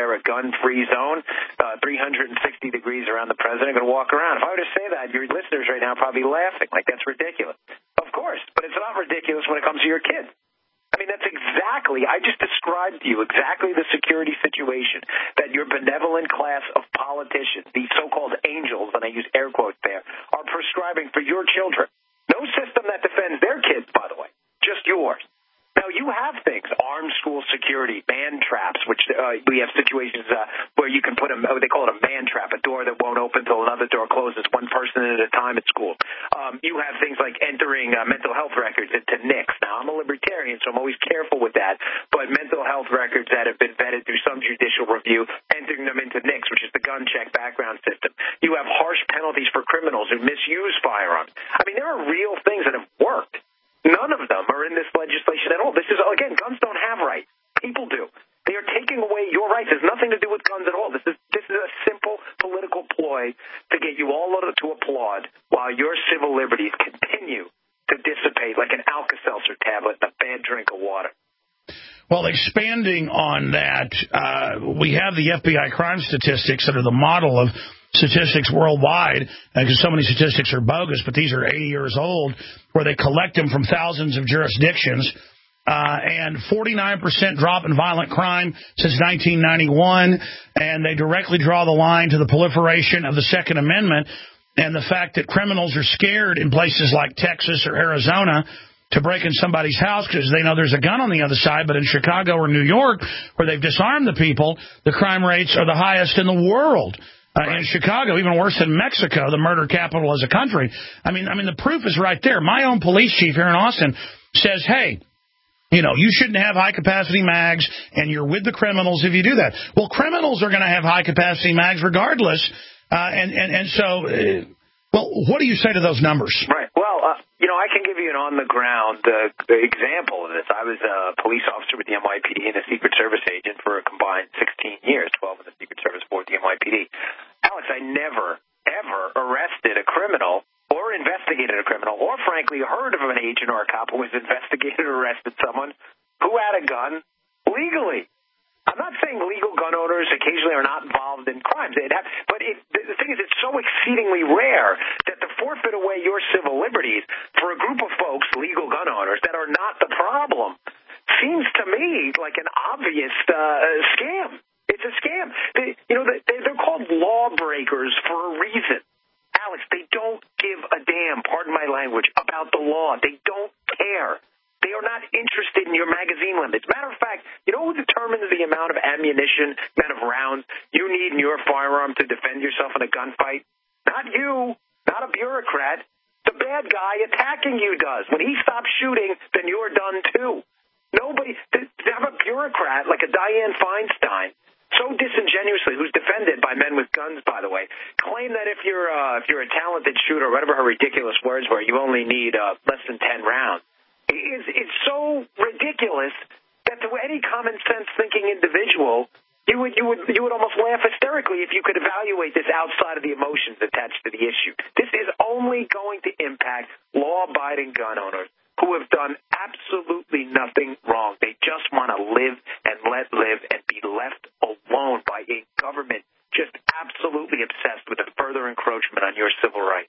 declare a gun-free zone, uh, three hundred sixty degrees around the president, going to walk around. If I were to say that, your listeners right now are probably laughing, like that's ridiculous. Of course, but it's not ridiculous when it comes to your kids. I mean, that's exactly, I just described to you exactly the security situation that your benevolent class of politicians, these so-called angels, and I use air quotes there, are prescribing for your children. No system that defends their kids, by the way, just yours. Now, you have things, armed school security, man traps, which uh, we have situations uh, where you can put a, they call it a man trap, a door that won't open until another door closes, one person at a time at school. Um, you have things like entering uh, mental health records into N I C S. Now, I'm a libertarian, so I'm always careful with that, but mental health records that have been vetted through some judicial review, entering them into N I C S, which is the gun check background system. You have harsh penalties for criminals who misuse firearms. I mean, there are real things that have worked. None of them are in this legislation at all. This is, again, guns don't have rights. People do. They are taking away your rights. It has nothing to do with guns at all. This is this is a simple political ploy to get you all to applaud while your civil liberties continue to dissipate like an Alka-Seltzer tablet in a bad drink of water. Well, expanding on that, uh, we have the F B I crime statistics that are the model of statistics worldwide, because so many statistics are bogus, but these are eighty years old, where they collect them from thousands of jurisdictions, uh, and forty-nine percent drop in violent crime since nineteen ninety-one, and they directly draw the line to the proliferation of the Second Amendment and the fact that criminals are scared in places like Texas or Arizona to break in somebody's house because they know there's a gun on the other side, but in Chicago or New York, where they've disarmed the people, the crime rates are the highest in the world. Uh, in Chicago, even worse than Mexico, the murder capital as a country. I mean, I mean, the proof is right there. My own police chief here in Austin says, hey, you know, you shouldn't have high-capacity mags, and you're with the criminals if you do that. Well, criminals are going to have high-capacity mags regardless, uh, and, and, and so, uh, well, what do you say to those numbers? Right. Well, uh, you know, I can give you an on-the-ground uh, example of this. I was a police officer with the N Y P D and a Secret Service agent for a combined sixteen years, twelve in the Secret Service, four at the N Y P D. Alex, I never, ever arrested a criminal or investigated a criminal or, frankly, heard of an agent or a cop who was investigated or arrested someone who had a gun legally. I'm not saying legal gun owners occasionally are not involved in crimes, have, but it, the thing is it's so exceedingly rare that to forfeit away your civil liberties for a group of folks, legal gun owners, that are not the problem seems to me like an obvious uh, scam. It's a scam. They, you know, they, they're called lawbreakers for a reason. Alex, they don't give a damn, pardon my language, about the law. They don't care. They are not interested in your magazine limits. Matter of fact, you know who determines the amount of ammunition, amount of rounds you need in your firearm to defend yourself in a gunfight? Not you, not a bureaucrat. The bad guy attacking you does. When he stops shooting, then you're done too. Nobody, to have a bureaucrat like a Dianne Feinstein, so disingenuously, who's defended by men with guns, by the way, claim that if you're uh, if you're a talented shooter, whatever her ridiculous words were, you only need uh, less than ten rounds. It's, it's so ridiculous that to any common sense thinking individual, you would you would you would almost laugh hysterically if you could evaluate this outside of the emotions attached to the issue. This is only going to impact law-abiding gun owners who have done absolutely nothing wrong. They just want to live and let live and be left alone by a government just absolutely obsessed with a further encroachment on your civil rights.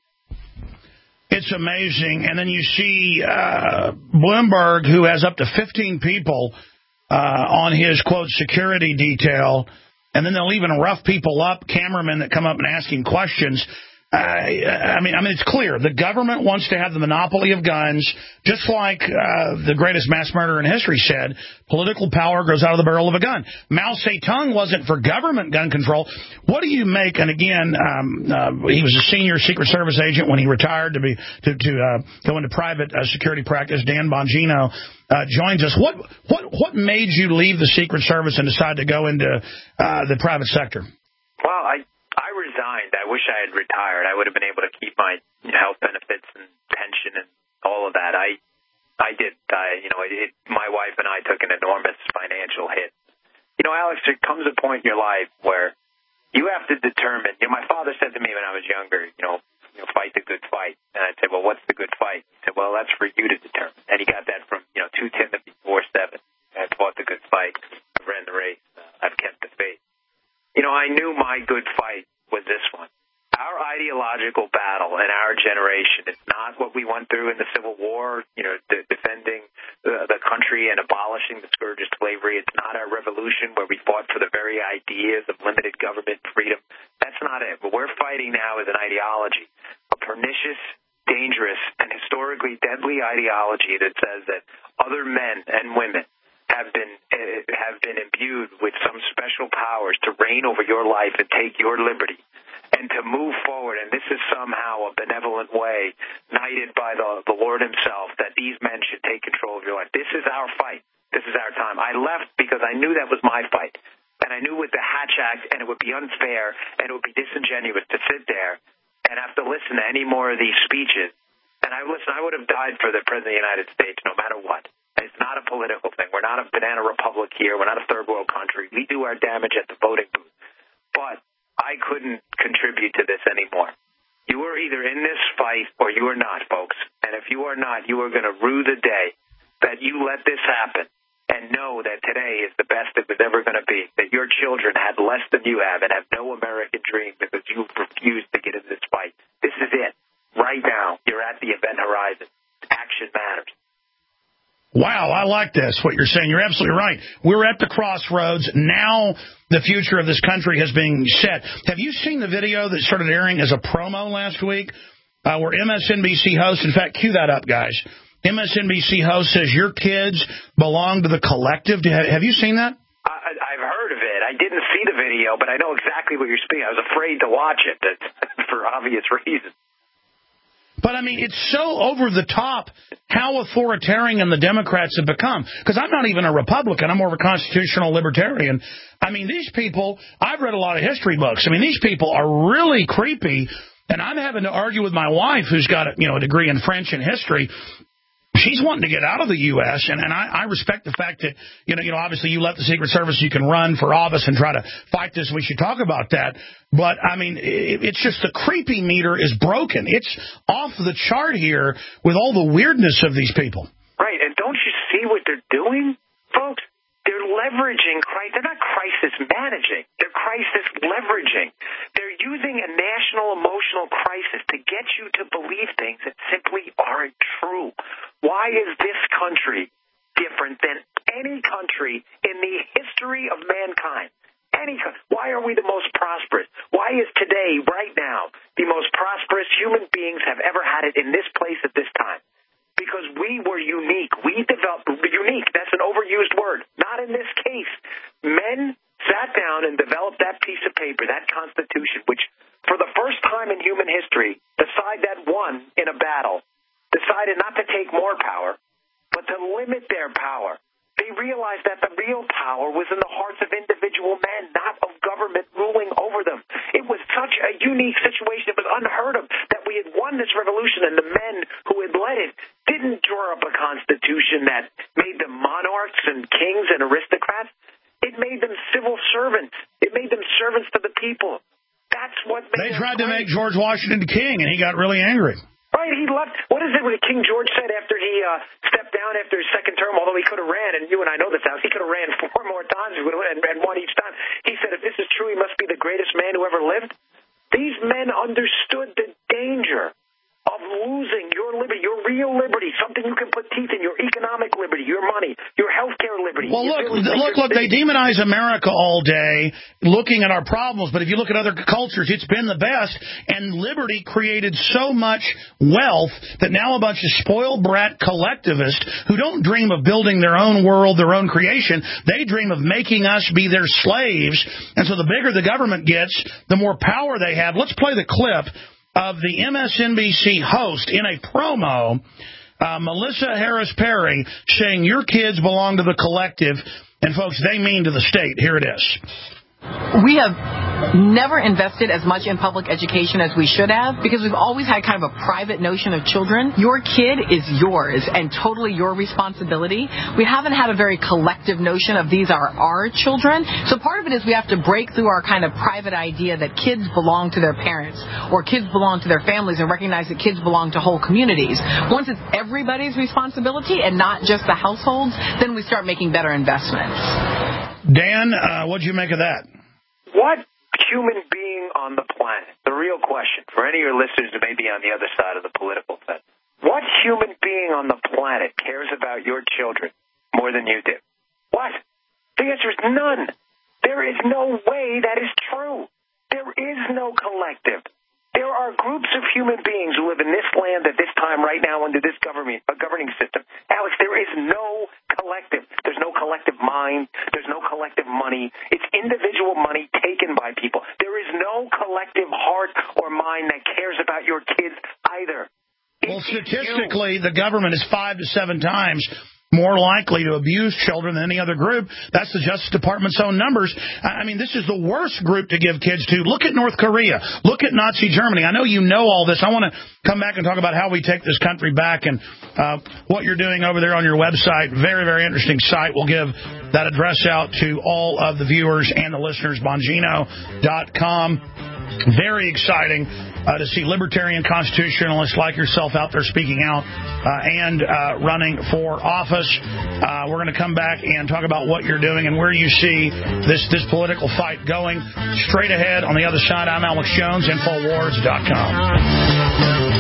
It's amazing. And then you see uh, Bloomberg, who has up to fifteen people uh, on his, quote, security detail, and then they'll even rough people up, cameramen that come up and asking questions. Uh, I mean, I mean, it's clear. The government wants to have the monopoly of guns, just like uh, the greatest mass murderer in history said, political power grows out of the barrel of a gun. Mao Zedong wasn't for government gun control. What do you make, and again, um, uh, he was a senior Secret Service agent when he retired to be to, to uh, go into private uh, security practice. Dan Bongino uh, joins us. What, what, what made you leave the Secret Service and decide to go into uh, the private sector? Well, I... I resigned. I wish I had retired. I would have been able to keep my health benefits and pension and all of that. I I did. I, you know, it, my wife and I took an enormous financial hit. You know, Alex, there comes a point in your life where you have to determine. You know, my father said to me when I was younger, you know, you know, fight the good fight. And I'd say, well, what's the good fight? He said, well, that's for you to determine. And he got that from, you know, two Timothy four seven. I fought the good fight. I've ran the race. Uh, I've kept the faith. You know, I knew my good fight was this one. Our ideological battle in our generation is not what we went through in the Civil War, you know, de- defending the, the country and abolishing the scourge of slavery. It's not our revolution where we fought for the very ideas of limited government freedom. That's not it. What we're fighting now is an ideology, a pernicious, dangerous, and historically deadly ideology that says that other men and women have been uh, have been imbued with some special powers to reign over your life and take your liberty and to move forward. And this is somehow a benevolent way, knighted by the, the Lord himself, that these men should take control of your life. This is our fight. This is our time. I left because I knew that was my fight. And I knew with the Hatch Act, and it would be unfair, and it would be disingenuous to sit there and have to listen to any more of these speeches. And I listen, I would have died for the President of the United States no matter what. It's not a political thing. We're not a banana republic here. We're not a third world country. We do our damage at the voting booth. But I couldn't contribute to this anymore. You are either in this fight or you are not, folks. And if you are not, you are going to rue the day that you let this happen and know that today is the best it was ever going to be, that your children had less than you have and have no American dream because you refused to get in this fight. This is it. Right now, you're at the event horizon. Action matters. Wow, I like this, what you're saying. You're absolutely right. We're at the crossroads. Now the future of this country has been set. Have you seen the video that started airing as a promo last week uh, where M S N B C host, in fact, cue that up, guys. M S N B C host says your kids belong to the collective. Have you seen that? I, I've heard of it. I didn't see the video, but I know exactly what you're speaking. I was afraid to watch it for obvious reasons. But, I mean, it's so over the top how authoritarian the Democrats have become. Because I'm not even a Republican. I'm more of a constitutional libertarian. I mean, these people, I've read a lot of history books. I mean, these people are really creepy. And I'm having to argue with my wife, who's got a, you know, a degree in French and history. She's wanting to get out of the U S, and, and I, I respect the fact that, you know, you know, obviously you left the Secret Service, you can run for office and try to fight this. We should talk about that. But, I mean, it, it's just the creepy meter is broken. It's off the chart here with all the weirdness of these people. Right, and don't you see what they're doing, folks? They're leveraging, they're not crisis managing, they're crisis leveraging. They're using a national emotional crisis to get you to believe things that simply aren't true. Why is this country different than any country in the history of mankind? Any, why are we the most prosperous? Why is today, right now, the most prosperous human beings have ever had it in this place at this time? Because we were unique. We developed unique. That's an overused word. Not in this case. Men sat down and developed that piece of paper, that Constitution, which for the first time in human history, the side that won in a battle decided not to take more power, but to limit their power. They realized that the real power was in the hearts of individual men, not of government ruling over them. It was such a unique situation. It was unheard of that we had won this revolution, and the men who had led it didn't draw up a constitution that made them monarchs and kings and aristocrats. It made them civil servants. It made them servants to the people. That's what made They tried to make George Washington king, and he got really angry. Right, he left. What is it what King George said after he uh, stepped down after his second term, although he could have ran, and you and I know this, Alex, he could have ran four more times and, and won each time. He said, if this is true, he must be the greatest man who ever lived. These men understood the danger of losing your liberty, your real liberty, something you can put teeth in, your economic liberty, your money, your health care liberty. Well, look, look, look, they demonize America all day looking at our problems, but if you look at other cultures, it's been the best, and liberty created so much wealth that now a bunch of spoiled brat collectivists who don't dream of building their own world, their own creation, they dream of making us be their slaves, and so the bigger the government gets, the more power they have. Let's play the clip of the M S N B C host in a promo, uh, Melissa Harris Perry, saying your kids belong to the collective, and folks, they mean to the state. Here it is. We have never invested as much in public education as we should have because we've always had kind of a private notion of children. Your kid is yours and totally your responsibility. We haven't had a very collective notion of these are our children. So part of it is we have to break through our kind of private idea that kids belong to their parents or kids belong to their families and recognize that kids belong to whole communities. Once it's everybody's responsibility and not just the households, then we start making better investments. Dan, uh, what'd you make of that? what human being on the planet, the real question for any of your listeners who may be on the other side of the political fence, what human being on the planet cares about your children more than you do? What? The answer is none. There is no way that is true. There is no collective. There are groups of human beings who live in this land at this time right now under this government, a governing system. Alex, there is no collective. There's no collective mind. There's no collective money. It's individual money taken by people. There is no collective heart or mind that cares about your kids either. Well, statistically, the government is five to seven times more likely to abuse children than any other group. That's the Justice Department's own numbers. I mean, this is the worst group to give kids to. Look at North Korea. Look at Nazi Germany. I know you know all this. I want to come back and talk about how we take this country back and uh, what you're doing over there on your website. Very, very interesting site. We'll give that address out to all of the viewers and the listeners, Bongino dot com. Very exciting uh, to see libertarian constitutionalists like yourself out there speaking out uh, and uh, running for office. Uh, we're going to come back and talk about what you're doing and where you see this, this political fight going. Straight ahead on the other side, I'm Alex Jones, Infowars dot com.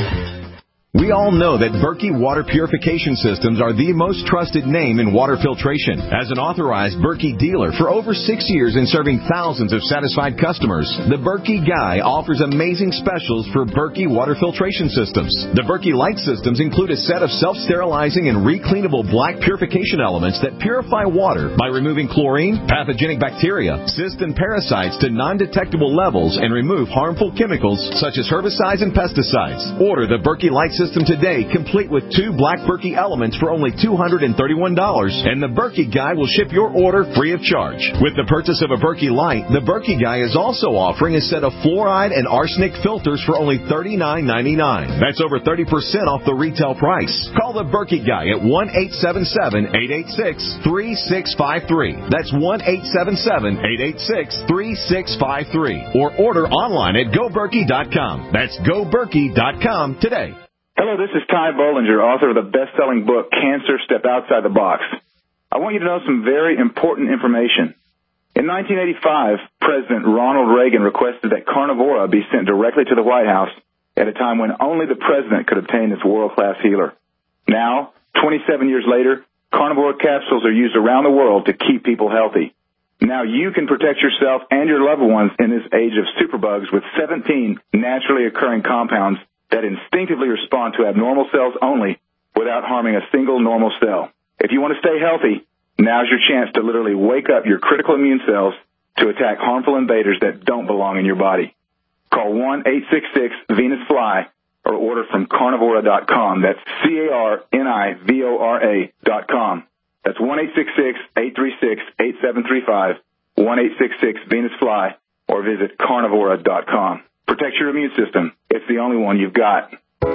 We all know that Berkey Water Purification Systems are the most trusted name in water filtration. As an authorized Berkey dealer for over six years and serving thousands of satisfied customers, the Berkey Guy offers amazing specials for Berkey Water Filtration Systems. The Berkey Light Systems include a set of self-sterilizing and recleanable black purification elements that purify water by removing chlorine, pathogenic bacteria, cysts, and parasites to non-detectable levels and remove harmful chemicals such as herbicides and pesticides. Order the Berkey Light System today, complete with two black Berkey elements for only two hundred thirty-one dollars, and the Berkey Guy will ship your order free of charge. With the purchase of a Berkey Light, the Berkey Guy is also offering a set of fluoride and arsenic filters for only thirty-nine ninety-nine. That's over thirty percent off the retail price. Call the Berkey Guy at one eight seven seven, eight eight six, three six five three. That's one eight seven seven, eight eight six, three six five three. Or order online at go berkey dot com. That's go berkey dot com today. Hello, this is Ty Bollinger, author of the best-selling book, Cancer, Step Outside the Box. I want you to know some very important information. In nineteen eighty-five, President Ronald Reagan requested that Carnivora be sent directly to the White House at a time when only the president could obtain this world-class healer. Now, twenty-seven years later, Carnivora capsules are used around the world to keep people healthy. Now you can protect yourself and your loved ones in this age of superbugs with seventeen naturally occurring compounds that instinctively respond to abnormal cells only without harming a single normal cell. If you want to stay healthy, now's your chance to literally wake up your critical immune cells to attack harmful invaders that don't belong in your body. Call one eight six six Venus Fly or order from carnivora dot com. That's C A R N I V O R A dot com. That's one eight six six, eight three six, eight seven three five, one eight six six Venus Fly, or visit carnivora dot com. Protect your immune system. It's the only one you've got.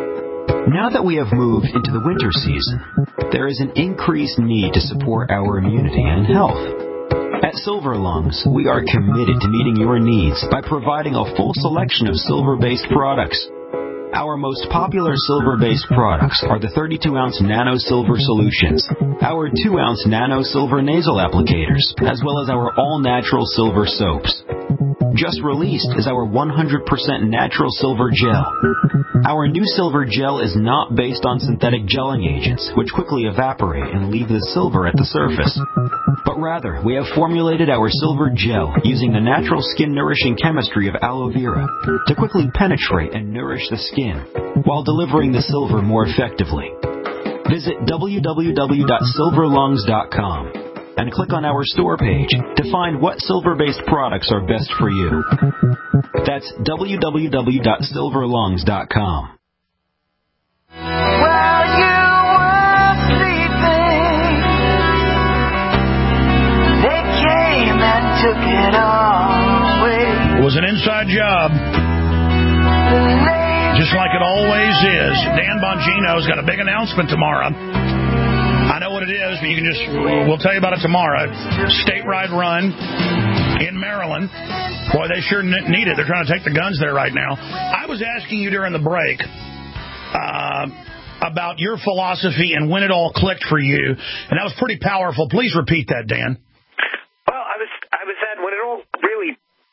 Now that we have moved into the winter season, there is an increased need to support our immunity and health. At Silver Lungs, we are committed to meeting your needs by providing a full selection of silver-based products. Our most popular silver-based products are the thirty-two ounce Nano Silver Solutions, our two ounce Nano Silver Nasal Applicators, as well as our all-natural silver soaps. Just released is our one hundred percent natural silver gel. Our new silver gel is not based on synthetic gelling agents, which quickly evaporate and leave the silver at the surface. But rather, we have formulated our silver gel using the natural skin-nourishing chemistry of aloe vera to quickly penetrate and nourish the skin, while delivering the silver more effectively. Visit w w w dot silver lungs dot com. and click on our store page to find what silver-based products are best for you. That's w w w dot silver lungs dot com. While you were sleeping, they came and took it away. It was an inside job, just like it always is. Dan Bongino's got a big announcement tomorrow. I know what it is, but you can just, we'll tell you about it tomorrow. State ride run in Maryland. Boy, they sure need it. They're trying to take the guns there right now. I was asking you during the break uh, about your philosophy and when it all clicked for you, and that was pretty powerful. Please repeat that, Dan. Well, I was I was at when it all really punched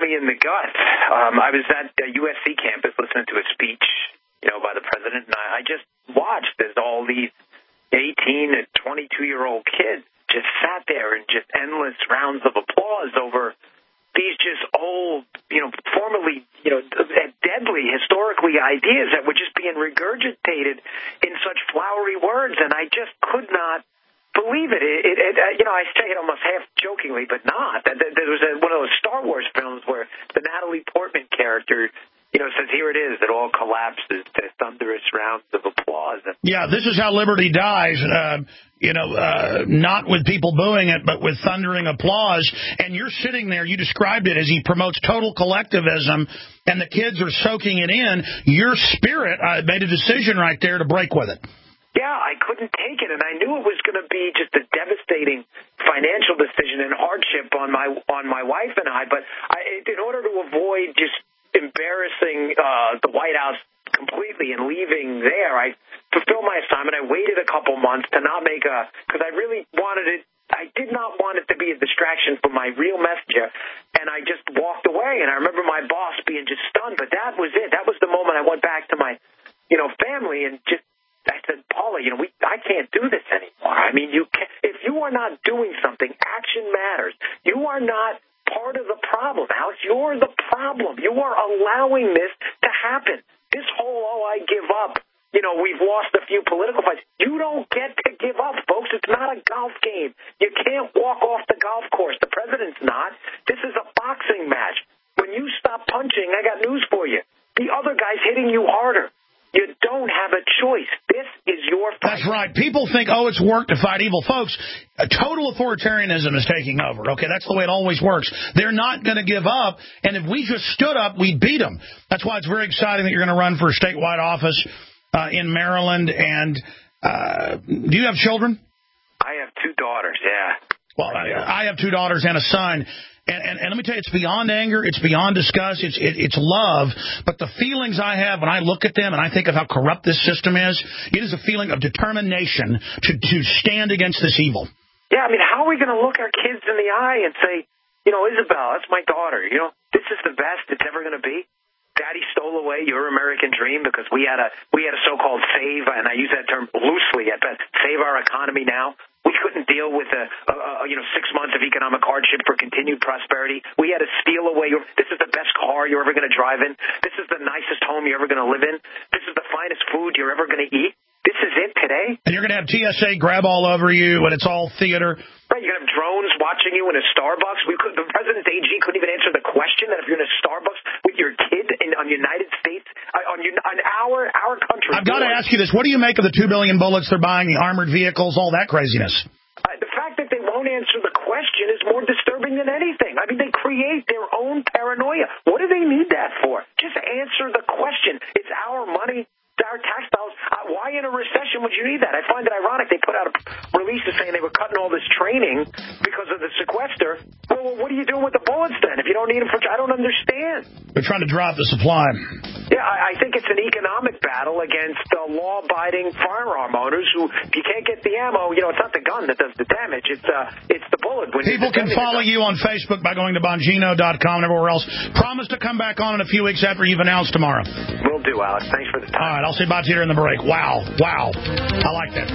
me in the gut. Um, I was at a U S C campus listening to a speech, you know, by the president, and I, I just watched as all these eighteen and twenty-two-year-old kids just sat there in just endless rounds of applause over these just old, you know, formerly, you know, deadly, historically ideas that were just being regurgitated in such flowery words, and I just could not believe it. It, it, it you know, I say it almost half jokingly, but not. There was a, one of those Star Wars films where the Natalie Portman character, you know, says, here it is, it all collapses to thunderous rounds of applause. Yeah, this is how liberty dies, uh, you know, uh, not with people booing it, but with thundering applause. And you're sitting there, you described it as he promotes total collectivism, and the kids are soaking it in. Your spirit uh, made a decision right there to break with it. Yeah, I couldn't take it, and I knew it was going to be just a devastating financial decision and hardship on my on my wife and I. But I, in order to avoid just embarrassing uh, the White House completely and leaving there, I fulfilled my assignment. I waited a couple months to not make a, because I really wanted it, I did not want it to be a distraction from my real messenger, and I just walked away. And I remember my boss being just stunned, but that was it. That was the moment I went back to my, you know, family and just, I said, Paula, you know, we, I can't do this anymore. I mean, you can, if you are not doing something, action matters. You are not part of the problem, Alex. You're the problem. You are allowing this to happen. This whole, oh, I give up, you know, we've lost a few political fights. You don't get to give up, folks. It's not a golf game. You can't walk off the golf course. The president's not. This is a boxing match. When you stop punching, I got news for you. The other guy's hitting you harder. You don't have a choice. This is your fight. That's right. People think, oh, it's work to fight evil. Folks, total authoritarianism is taking over. Okay, that's the way it always works. They're not going to give up, and if we just stood up, we'd beat them. That's why it's very exciting that you're going to run for a statewide office uh, in Maryland. And uh, do you have children? I have two daughters, yeah. Well, I, I have two daughters and a son. And, and, and let me tell you, it's beyond anger. It's beyond disgust. It's it, it's love. But the feelings I have when I look at them and I think of how corrupt this system is, it is a feeling of determination to, to stand against this evil. Yeah, I mean, how are we going to look our kids in the eye and say, you know, Isabel, that's my daughter, you know, this is the best it's ever going to be? Daddy stole away your American dream because we had a we had a so-called save, and I use that term loosely at best, save our economy now. We couldn't deal with a, a, a you know six months of economic hardship for continued prosperity. We had to steal away your. This is the best car you're ever going to drive in. This is the nicest home you're ever going to live in. This is the finest food you're ever going to eat. This is it today. And you're going to have T S A grab all over you, and it's all theater. Right, you're going to have drones watching you in a Starbucks. We could, the president's A G couldn't even answer the question that if you're in a Starbucks with your kid in, on United States, uh, on, on our our country. I've got to ask you this. What do you make of the two billion bullets they're buying, the armored vehicles, all that craziness? Uh, the fact that they won't answer the question is more disturbing than anything. I mean, they create their own paranoia. What do they need that for? Just answer the question. It's our money. Our tax dollars. Uh, why in a recession would you need that? I find it ironic. They put out a release saying they were cutting all this training because of the sequester. Well, what are you doing with the bullets then if you don't need them for? I don't understand. They're trying to drop the supply. Yeah, I, I think it's an economic battle against uh, law-abiding firearm owners who, if you can't get the ammo, you know, it's not the gun that does the damage. It's uh, it's the bullet. When People can follow you on Facebook by going to Bongino dot com and everywhere else. Promise to come back on in a few weeks after you've announced tomorrow. Will do, Alex. Thanks for the time. All right, I'll say bye to you in the break. Wow, wow. I like that.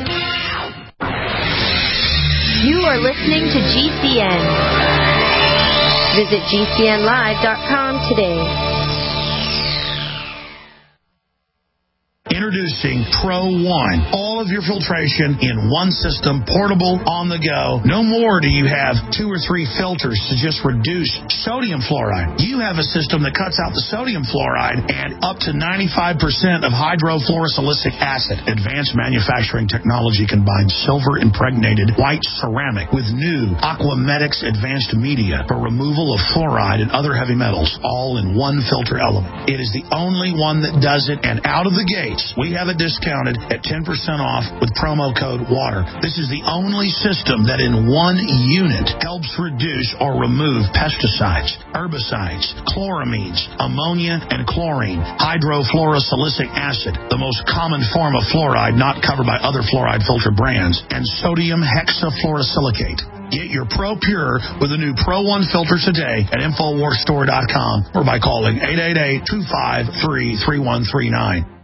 You are listening to G C N. Visit G C N live dot com today. Introducing Pro One. All of your filtration in one system, portable, on the go. No more do you have two or three filters to just reduce sodium fluoride. You have a system that cuts out the sodium fluoride and up to ninety-five percent of hydrofluorosilicic acid. Advanced manufacturing technology combines silver-impregnated white ceramic with new Aquamedics advanced media for removal of fluoride and other heavy metals, all in one filter element. It is the only one that does it, and out of the gate, we have it discounted at ten percent off with promo code WATER. This is the only system that in one unit helps reduce or remove pesticides, herbicides, chloramines, ammonia, and chlorine, hydrofluorosilicic acid, the most common form of fluoride not covered by other fluoride filter brands, and sodium hexafluorosilicate. Get your Pro Pure with the new Pro one filter today at Infowars Store dot com or by calling eight eight eight, two five three, three one three nine.